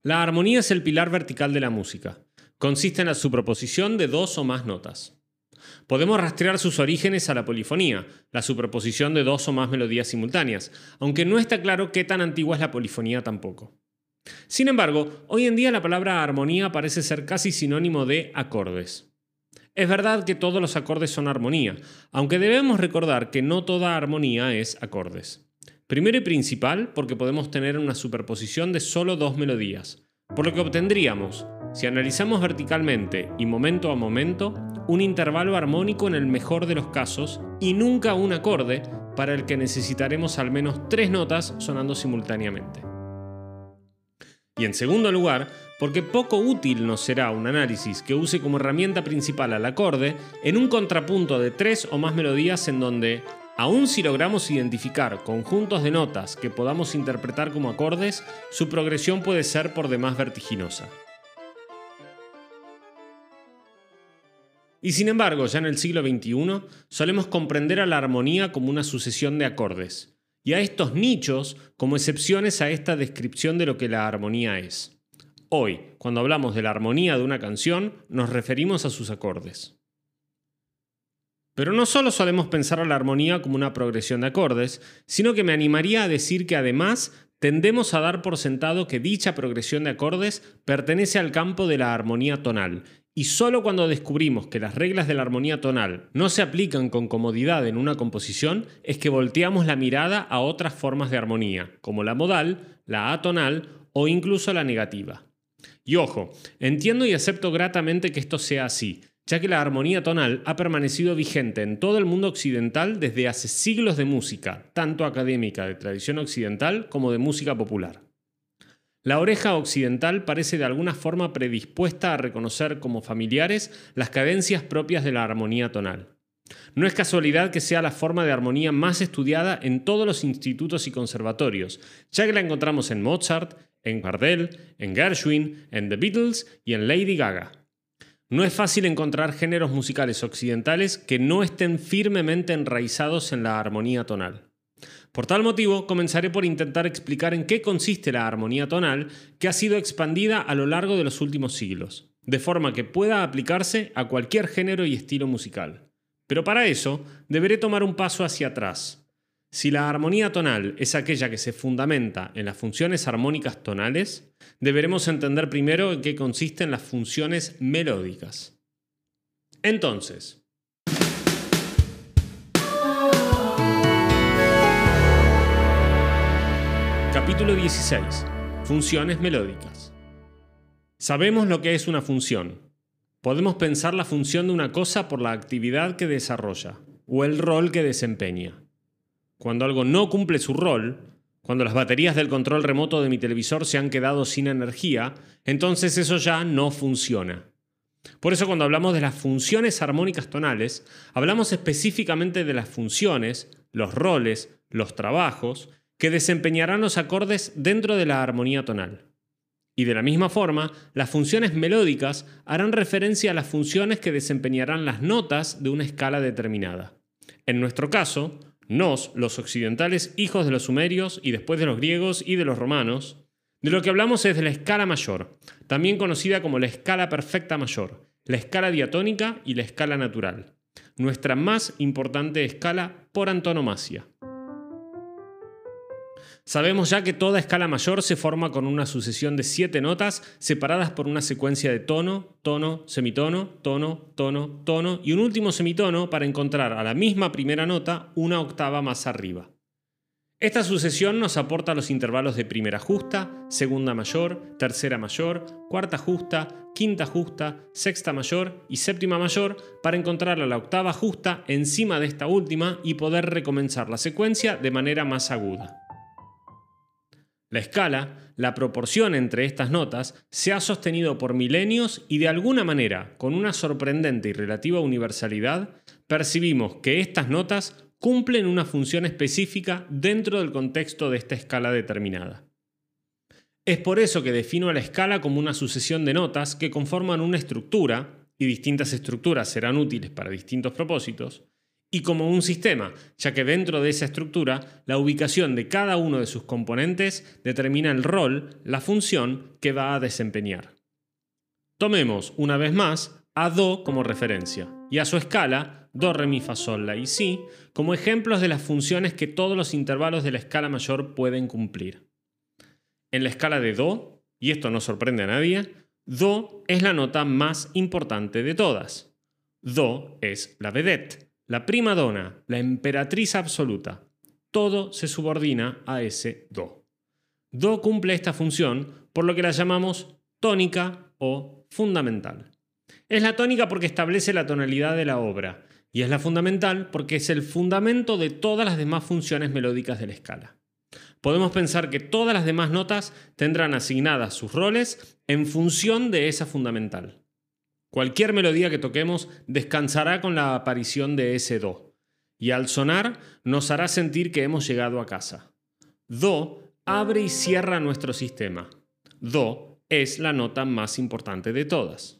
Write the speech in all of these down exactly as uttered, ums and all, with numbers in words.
La armonía es el pilar vertical de la música. Consiste en la superposición de dos o más notas. Podemos rastrear sus orígenes a la polifonía, la superposición de dos o más melodías simultáneas, aunque no está claro qué tan antigua es la polifonía tampoco. Sin embargo, hoy en día la palabra armonía parece ser casi sinónimo de acordes. Es verdad que todos los acordes son armonía, aunque debemos recordar que no toda armonía es acordes. Primero y principal, porque podemos tener una superposición de solo dos melodías, por lo que obtendríamos, si analizamos verticalmente y momento a momento, un intervalo armónico en el mejor de los casos y nunca un acorde para el que necesitaremos al menos tres notas sonando simultáneamente. Y en segundo lugar, porque poco útil nos será un análisis que use como herramienta principal al acorde en un contrapunto de tres o más melodías en donde, aun si logramos identificar conjuntos de notas que podamos interpretar como acordes, su progresión puede ser por demás vertiginosa. Y sin embargo, ya en el siglo veintiuno, solemos comprender a la armonía como una sucesión de acordes, y a estos nichos como excepciones a esta descripción de lo que la armonía es. Hoy, cuando hablamos de la armonía de una canción, nos referimos a sus acordes. Pero no solo solemos pensar a la armonía como una progresión de acordes, sino que me animaría a decir que además tendemos a dar por sentado que dicha progresión de acordes pertenece al campo de la armonía tonal, y solo cuando descubrimos que las reglas de la armonía tonal no se aplican con comodidad en una composición es que volteamos la mirada a otras formas de armonía, como la modal, la atonal o incluso la negativa. Y ojo, entiendo y acepto gratamente que esto sea así, ya que la armonía tonal ha permanecido vigente en todo el mundo occidental desde hace siglos de música, tanto académica de tradición occidental como de música popular. La oreja occidental parece de alguna forma predispuesta a reconocer como familiares las cadencias propias de la armonía tonal. No es casualidad que sea la forma de armonía más estudiada en todos los institutos y conservatorios, ya que la encontramos en Mozart, en Gardel, en Gershwin, en The Beatles y en Lady Gaga. No es fácil encontrar géneros musicales occidentales que no estén firmemente enraizados en la armonía tonal. Por tal motivo, comenzaré por intentar explicar en qué consiste la armonía tonal que ha sido expandida a lo largo de los últimos siglos, de forma que pueda aplicarse a cualquier género y estilo musical. Pero para eso, deberé tomar un paso hacia atrás. Si la armonía tonal es aquella que se fundamenta en las funciones armónicas tonales, deberemos entender primero en qué consisten las funciones melódicas. Entonces, Capítulo dieciséis. Funciones melódicas. Sabemos lo que es una función. Podemos pensar la función de una cosa por la actividad que desarrolla o el rol que desempeña. Cuando algo no cumple su rol, cuando las baterías del control remoto de mi televisor se han quedado sin energía, entonces eso ya no funciona. Por eso cuando hablamos de las funciones armónicas tonales, hablamos específicamente de las funciones, los roles, los trabajos que desempeñarán los acordes dentro de la armonía tonal. Y de la misma forma, las funciones melódicas harán referencia a las funciones que desempeñarán las notas de una escala determinada. En nuestro caso, nos, los occidentales hijos de los sumerios y después de los griegos y de los romanos, de lo que hablamos es de la escala mayor, también conocida como la escala perfecta mayor, la escala diatónica y la escala natural, nuestra más importante escala por antonomasia. Sabemos ya que toda escala mayor se forma con una sucesión de siete notas separadas por una secuencia de tono, tono, semitono, tono, tono, tono y un último semitono para encontrar a la misma primera nota una octava más arriba. Esta sucesión nos aporta los intervalos de primera justa, segunda mayor, tercera mayor, cuarta justa, quinta justa, sexta mayor y séptima mayor para encontrar a la octava justa encima de esta última y poder recomenzar la secuencia de manera más aguda. La escala, la proporción entre estas notas, se ha sostenido por milenios y de alguna manera, con una sorprendente y relativa universalidad, percibimos que estas notas cumplen una función específica dentro del contexto de esta escala determinada. Es por eso que defino a la escala como una sucesión de notas que conforman una estructura, y distintas estructuras serán útiles para distintos propósitos, y como un sistema, ya que dentro de esa estructura, la ubicación de cada uno de sus componentes determina el rol, la función que va a desempeñar. Tomemos, una vez más, a Do como referencia y a su escala, Do, Re, Mi, Fa, Sol, La y Si, como ejemplos de las funciones que todos los intervalos de la escala mayor pueden cumplir. En la escala de Do, y esto no sorprende a nadie, Do es la nota más importante de todas. Do es la vedette, la prima donna, la emperatriz absoluta. Todo se subordina a ese Do. Do cumple esta función por lo que la llamamos tónica o fundamental. Es la tónica porque establece la tonalidad de la obra y es la fundamental porque es el fundamento de todas las demás funciones melódicas de la escala. Podemos pensar que todas las demás notas tendrán asignadas sus roles en función de esa fundamental. Cualquier melodía que toquemos descansará con la aparición de ese Do, y al sonar nos hará sentir que hemos llegado a casa. Do abre y cierra nuestro sistema. Do es la nota más importante de todas.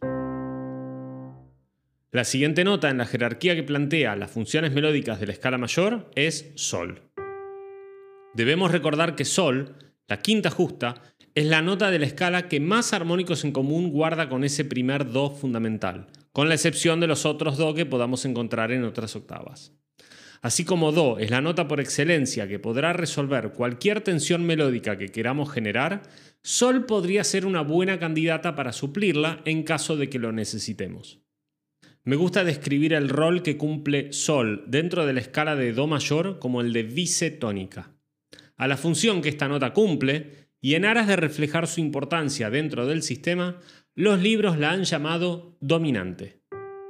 La siguiente nota en la jerarquía que plantea las funciones melódicas de la escala mayor es Sol. Debemos recordar que Sol, la quinta justa, es la nota de la escala que más armónicos en común guarda con ese primer Do fundamental, con la excepción de los otros Do que podamos encontrar en otras octavas. Así como Do es la nota por excelencia que podrá resolver cualquier tensión melódica que queramos generar, Sol podría ser una buena candidata para suplirla en caso de que lo necesitemos. Me gusta describir el rol que cumple Sol dentro de la escala de Do mayor como el de vicetónica. A la función que esta nota cumple, y en aras de reflejar su importancia dentro del sistema, los libros la han llamado dominante.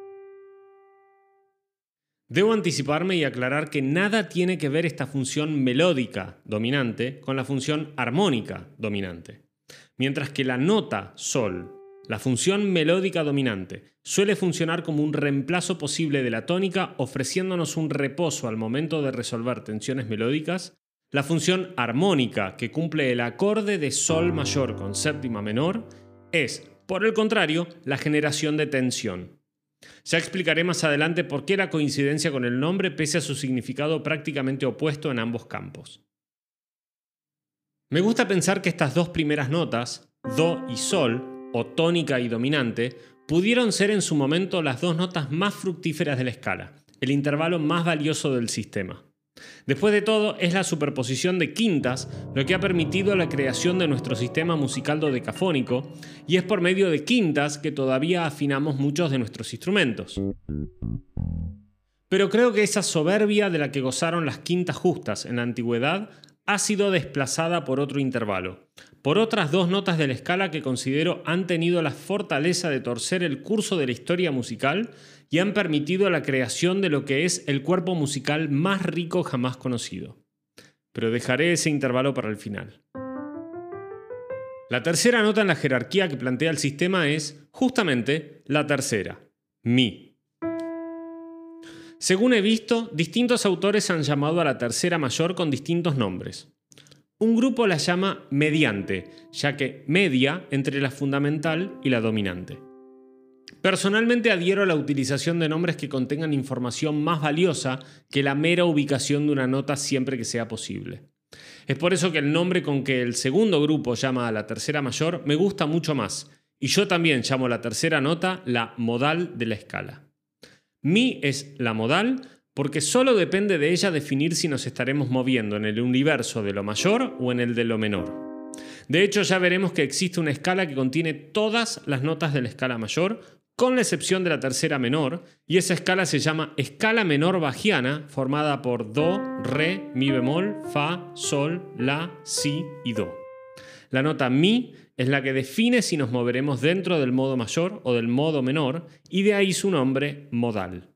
Debo anticiparme y aclarar que nada tiene que ver esta función melódica dominante con la función armónica dominante. Mientras que la nota Sol, la función melódica dominante, suele funcionar como un reemplazo posible de la tónica, ofreciéndonos un reposo al momento de resolver tensiones melódicas, la función armónica, que cumple el acorde de Sol mayor con séptima menor, es, por el contrario, la generación de tensión. Ya explicaré más adelante por qué la coincidencia con el nombre pese a su significado prácticamente opuesto en ambos campos. Me gusta pensar que estas dos primeras notas, Do y Sol, o tónica y dominante, pudieron ser en su momento las dos notas más fructíferas de la escala, el intervalo más valioso del sistema. Después de todo, es la superposición de quintas lo que ha permitido la creación de nuestro sistema musical dodecafónico, y es por medio de quintas que todavía afinamos muchos de nuestros instrumentos. Pero creo que esa soberbia de la que gozaron las quintas justas en la antigüedad ha sido desplazada por otro intervalo, por otras dos notas de la escala que considero han tenido la fortaleza de torcer el curso de la historia musical y han permitido la creación de lo que es el cuerpo musical más rico jamás conocido. Pero dejaré ese intervalo para el final. La tercera nota en la jerarquía que plantea el sistema es, justamente, la tercera, Mi. Según he visto, distintos autores han llamado a la tercera mayor con distintos nombres. Un grupo la llama mediante, ya que media entre la fundamental y la dominante. Personalmente adhiero a la utilización de nombres que contengan información más valiosa que la mera ubicación de una nota siempre que sea posible. Es por eso que el nombre con que el segundo grupo llama a la tercera mayor me gusta mucho más, y yo también llamo la tercera nota la modal de la escala. Mi es la modal porque solo depende de ella definir si nos estaremos moviendo en el universo de lo mayor o en el de lo menor. De hecho, ya veremos que existe una escala que contiene todas las notas de la escala mayor, con la excepción de la tercera menor, y esa escala se llama escala menor bajiana, formada por Do, Re, Mi bemol, Fa, Sol, La, Si y Do. La nota Mi es la que define si nos moveremos dentro del modo mayor o del modo menor, y de ahí su nombre modal.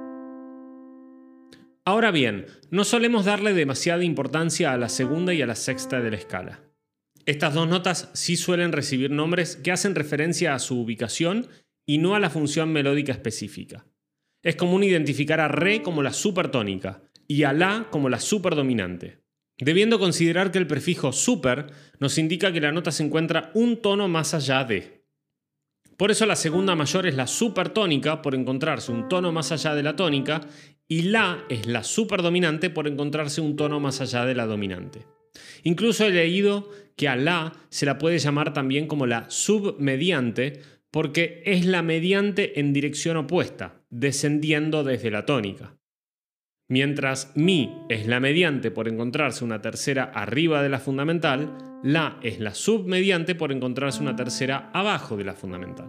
Ahora bien, no solemos darle demasiada importancia a la segunda y a la sexta de la escala. Estas dos notas sí suelen recibir nombres que hacen referencia a su ubicación y no a la función melódica específica. Es común identificar a Re como la supertónica y a La como la superdominante, debiendo considerar que el prefijo super nos indica que la nota se encuentra un tono más allá de. Por eso la segunda mayor es la supertónica por encontrarse un tono más allá de la tónica, y La es la superdominante por encontrarse un tono más allá de la dominante. Incluso he leído que a La se la puede llamar también como la submediante porque es la mediante en dirección opuesta, descendiendo desde la tónica. Mientras Mi es la mediante por encontrarse una tercera arriba de la fundamental, La es la submediante por encontrarse una tercera abajo de la fundamental.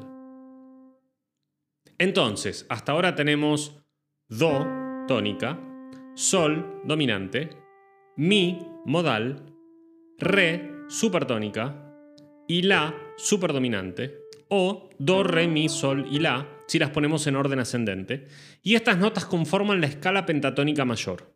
Entonces, hasta ahora tenemos Do, tónica, Sol, dominante, Mi, modal, Re, supertónica y La, superdominante, o Do, Re, Mi, Sol y La, si las ponemos en orden ascendente, y estas notas conforman la escala pentatónica mayor.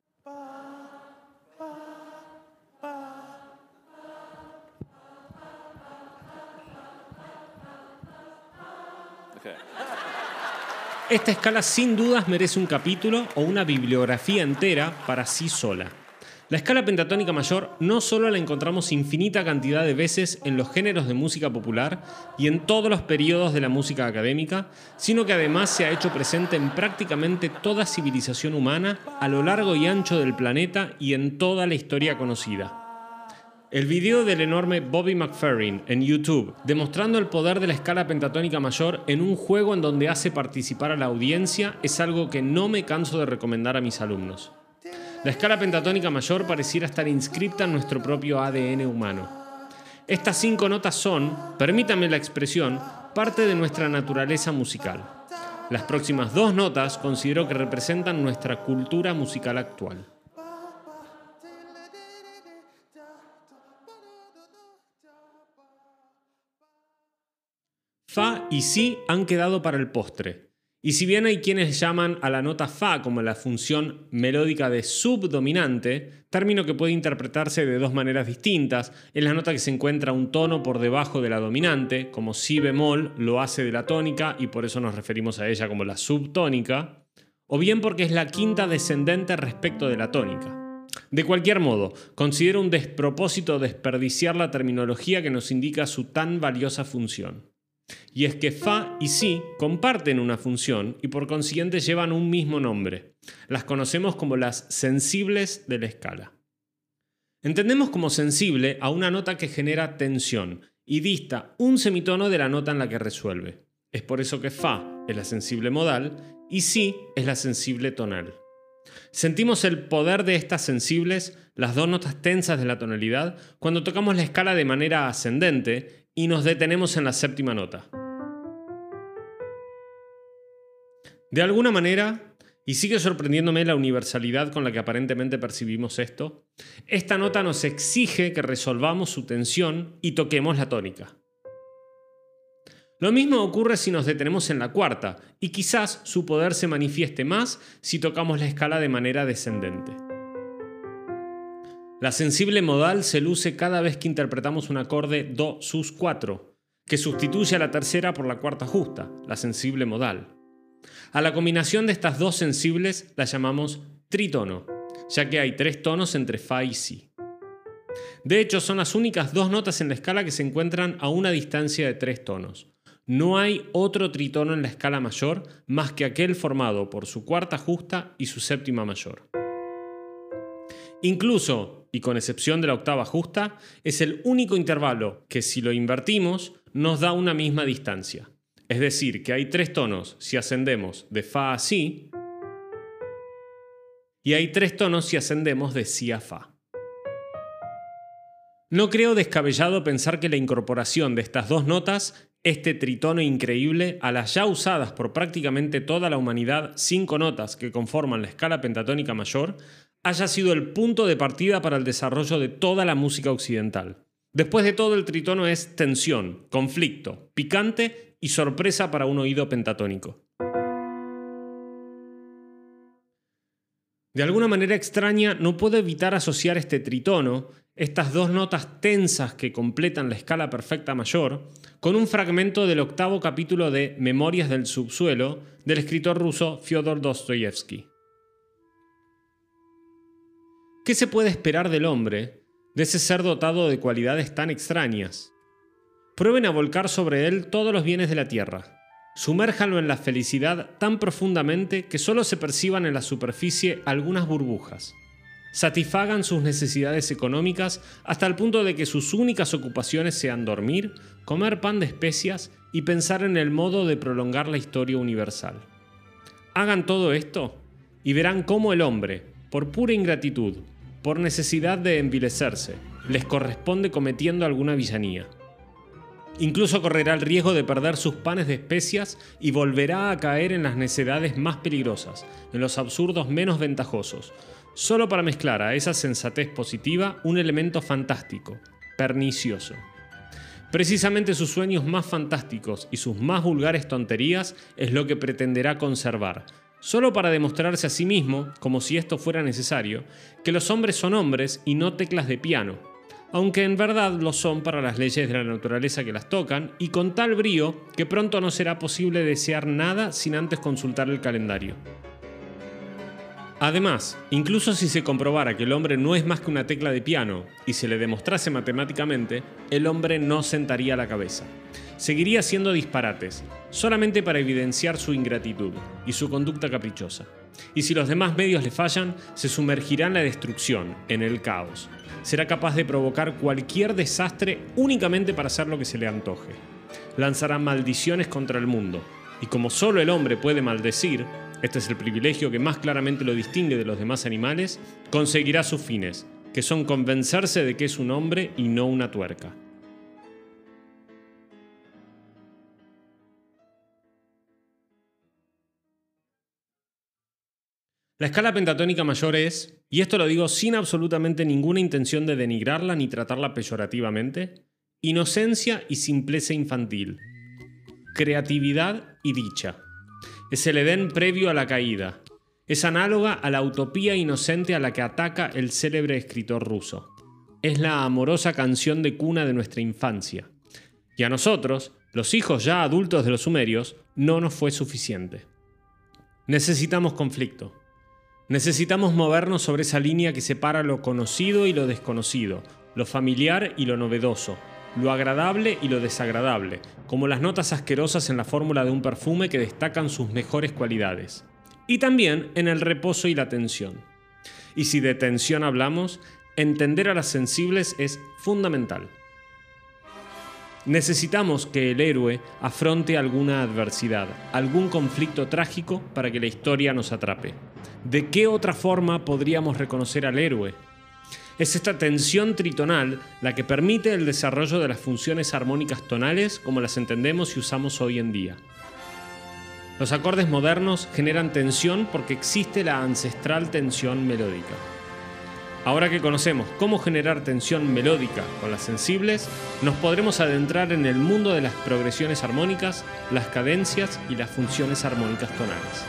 Esta escala sin dudas merece un capítulo o una bibliografía entera para sí sola. La escala pentatónica mayor no solo la encontramos infinita cantidad de veces en los géneros de música popular y en todos los periodos de la música académica, sino que además se ha hecho presente en prácticamente toda civilización humana a lo largo y ancho del planeta y en toda la historia conocida. El video del enorme Bobby McFerrin en YouTube, demostrando el poder de la escala pentatónica mayor en un juego en donde hace participar a la audiencia, es algo que no me canso de recomendar a mis alumnos. La escala pentatónica mayor pareciera estar inscripta en nuestro propio A D N humano. Estas cinco notas son, permítanme la expresión, parte de nuestra naturaleza musical. Las próximas dos notas considero que representan nuestra cultura musical actual. Fa y Si han quedado para el postre. Y si bien hay quienes llaman a la nota Fa como la función melódica de subdominante, término que puede interpretarse de dos maneras distintas, es la nota que se encuentra un tono por debajo de la dominante, como Si bemol lo hace de la tónica y por eso nos referimos a ella como la subtónica, o bien porque es la quinta descendente respecto de la tónica. De cualquier modo, considero un despropósito desperdiciar la terminología que nos indica su tan valiosa función. Y es que Fa y Si comparten una función y por consiguiente llevan un mismo nombre. Las conocemos como las sensibles de la escala. Entendemos como sensible a una nota que genera tensión y dista un semitono de la nota en la que resuelve. Es por eso que Fa es la sensible modal y Si es la sensible tonal. Sentimos el poder de estas sensibles, las dos notas tensas de la tonalidad, cuando tocamos la escala de manera ascendente y nos detenemos en la séptima nota. De alguna manera, y sigue sorprendiéndome la universalidad con la que aparentemente percibimos esto, esta nota nos exige que resolvamos su tensión y toquemos la tónica. Lo mismo ocurre si nos detenemos en la cuarta, y quizás su poder se manifieste más si tocamos la escala de manera descendente. La sensible modal se luce cada vez que interpretamos un acorde Do sus cuatro, que sustituye a la tercera por la cuarta justa, la sensible modal. A la combinación de estas dos sensibles la llamamos tritono, ya que hay tres tonos entre Fa y Si. De hecho, son las únicas dos notas en la escala que se encuentran a una distancia de tres tonos. No hay otro tritono en la escala mayor más que aquel formado por su cuarta justa y su séptima mayor. Incluso, y con excepción de la octava justa, es el único intervalo que si lo invertimos nos da una misma distancia. Es decir, que hay tres tonos si ascendemos de Fa a Si y hay tres tonos si ascendemos de Si a Fa. No creo descabellado pensar que la incorporación de estas dos notas, este tritono increíble, a las ya usadas por prácticamente toda la humanidad cinco notas que conforman la escala pentatónica mayor, haya sido el punto de partida para el desarrollo de toda la música occidental. Después de todo, el tritono es tensión, conflicto, picante y sorpresa para un oído pentatónico. De alguna manera extraña, no puedo evitar asociar este tritono, estas dos notas tensas que completan la escala perfecta mayor, con un fragmento del octavo capítulo de Memorias del subsuelo del escritor ruso Fyodor Dostoyevsky. ¿Qué se puede esperar del hombre, de ese ser dotado de cualidades tan extrañas? Prueben a volcar sobre él todos los bienes de la tierra. Sumérjanlo en la felicidad tan profundamente que solo se perciban en la superficie algunas burbujas. Satisfagan sus necesidades económicas hasta el punto de que sus únicas ocupaciones sean dormir, comer pan de especias y pensar en el modo de prolongar la historia universal. Hagan todo esto y verán cómo el hombre, por pura ingratitud, por necesidad de envilecerse, les corresponde cometiendo alguna villanía. Incluso correrá el riesgo de perder sus panes de especias y volverá a caer en las necedades más peligrosas, en los absurdos menos ventajosos, solo para mezclar a esa sensatez positiva un elemento fantástico, pernicioso. Precisamente sus sueños más fantásticos y sus más vulgares tonterías es lo que pretenderá conservar, solo para demostrarse a sí mismo, como si esto fuera necesario, que los hombres son hombres y no teclas de piano, aunque en verdad lo son para las leyes de la naturaleza que las tocan, y con tal brío que pronto no será posible desear nada sin antes consultar el calendario. Además, incluso si se comprobara que el hombre no es más que una tecla de piano y se le demostrase matemáticamente, el hombre no sentaría la cabeza. Seguiría haciendo disparates, solamente para evidenciar su ingratitud y su conducta caprichosa. Y si los demás medios le fallan, se sumergirá en la destrucción, en el caos. Será capaz de provocar cualquier desastre únicamente para hacer lo que se le antoje. Lanzará maldiciones contra el mundo. Y como solo el hombre puede maldecir, este es el privilegio que más claramente lo distingue de los demás animales, conseguirá sus fines, que son convencerse de que es un hombre y no una tuerca. La escala pentatónica mayor es, y esto lo digo sin absolutamente ninguna intención de denigrarla ni tratarla peyorativamente, inocencia y simpleza infantil, creatividad y dicha. Es el Edén previo a la caída. Es análoga a la utopía inocente a la que ataca el célebre escritor ruso. Es la amorosa canción de cuna de nuestra infancia. Y a nosotros, los hijos ya adultos de los sumerios, no nos fue suficiente. Necesitamos conflicto. Necesitamos movernos sobre esa línea que separa lo conocido y lo desconocido, lo familiar y lo novedoso, lo agradable y lo desagradable, como las notas asquerosas en la fórmula de un perfume que destacan sus mejores cualidades. Y también en el reposo y la tensión. Y si de tensión hablamos, entender a las sensibles es fundamental. Necesitamos que el héroe afronte alguna adversidad, algún conflicto trágico para que la historia nos atrape. ¿De qué otra forma podríamos reconocer al héroe? Es esta tensión tritonal la que permite el desarrollo de las funciones armónicas tonales como las entendemos y usamos hoy en día. Los acordes modernos generan tensión porque existe la ancestral tensión melódica. Ahora que conocemos cómo generar tensión melódica con las sensibles, nos podremos adentrar en el mundo de las progresiones armónicas, las cadencias y las funciones armónicas tonales.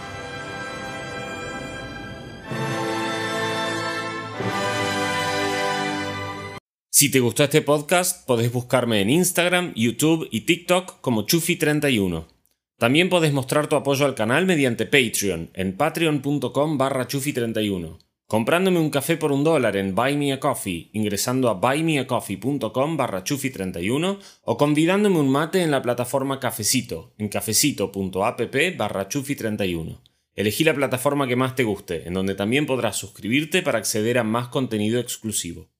Si te gustó este podcast, podés buscarme en Instagram, YouTube y TikTok como Chufi treinta y uno. También podés mostrar tu apoyo al canal mediante Patreon en patreon punto com barra chufi treinta y uno. Comprándome un café por un dólar en Buy Me a Coffee, ingresando a buymeacoffee punto com barra chufi treinta y uno o convidándome un mate en la plataforma Cafecito, en cafecito punto app barra chufi treinta y uno. Elegí la plataforma que más te guste, en donde también podrás suscribirte para acceder a más contenido exclusivo.